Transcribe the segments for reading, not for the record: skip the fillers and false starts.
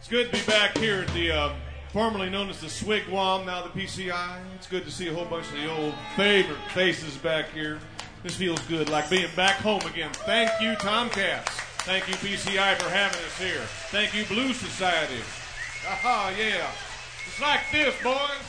It's good to be back here at the formerly known as the Swigwam, now the PCI. It's good to see a whole bunch of the old favorite faces back here. This feels good, like being back home again. Thank you, Tomcats. Thank you, PCI, for having us here. Thank you, Blue Society. Aha, yeah. It's like this, boys.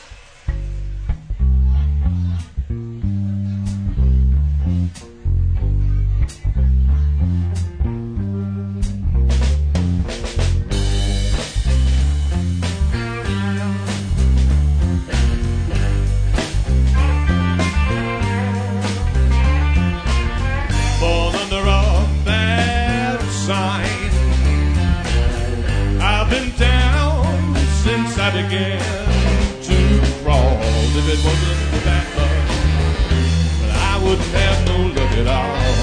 I began to crawl. If it wasn't for that love, well, I wouldn't have no luck at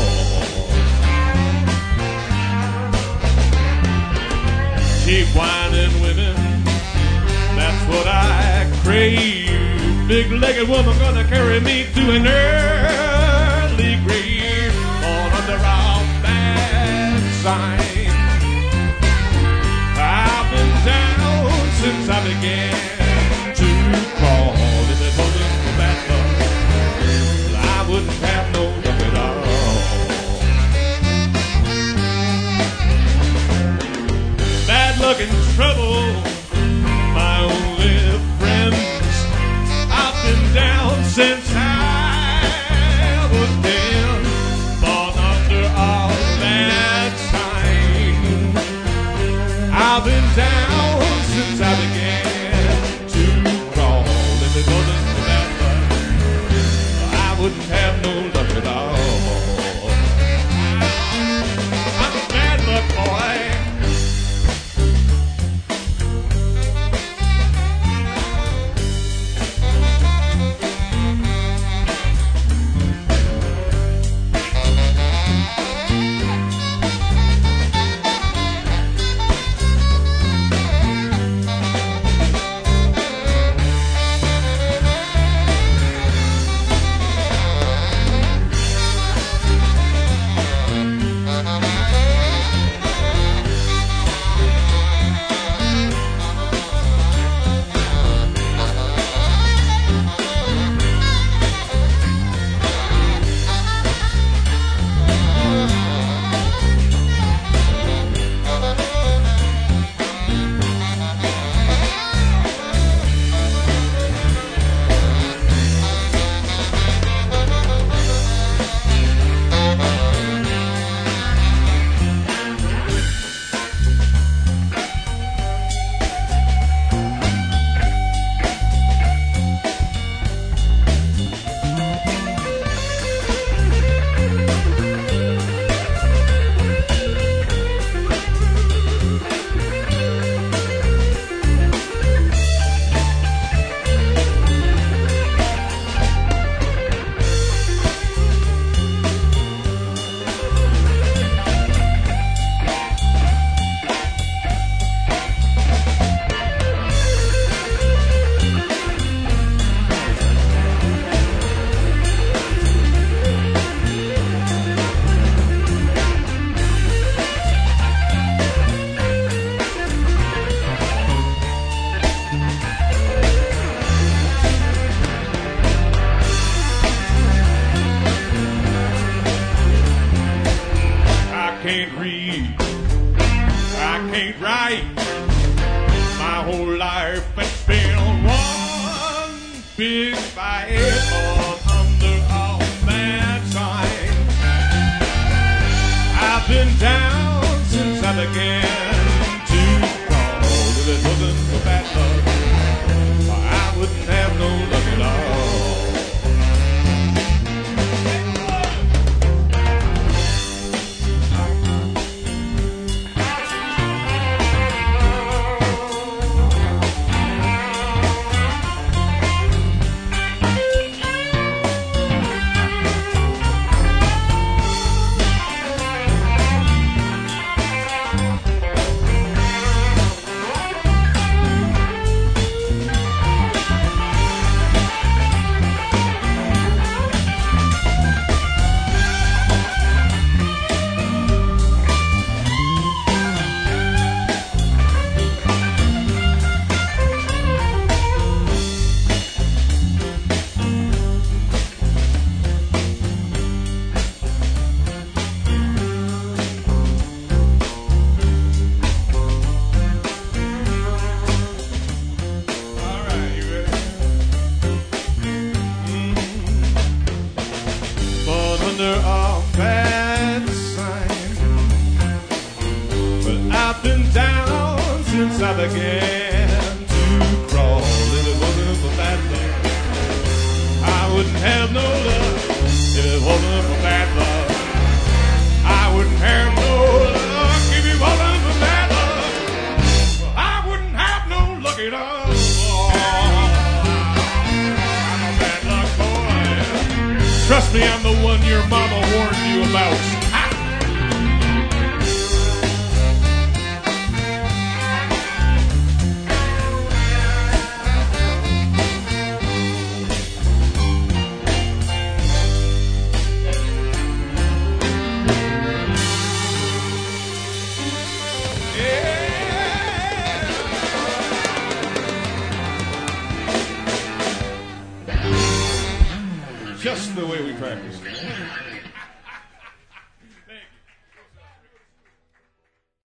all. Cheap wine and women, that's what I crave. Big-legged woman gonna carry me to an early grave. All under our bad sign. I've been down since I began to crawl. If it wasn't for bad luck, well, I wouldn't have no luck at all. Bad luck and trouble, my only friends. I've been down since I was 10. Born under all that sign. I've been down since I began to crawl. If it wasn't for that luck, I wouldn't have no luck at all. I'm a bad luck boy. I began to crawl. If it wasn't for bad luck, I wouldn't have no luck. If it wasn't for bad luck, I wouldn't have no luck. If it wasn't for bad luck, I wouldn't have no luck at all. I'm a bad luck boy. Trust me, I'm the one your mama warned you about. Just the way we practice.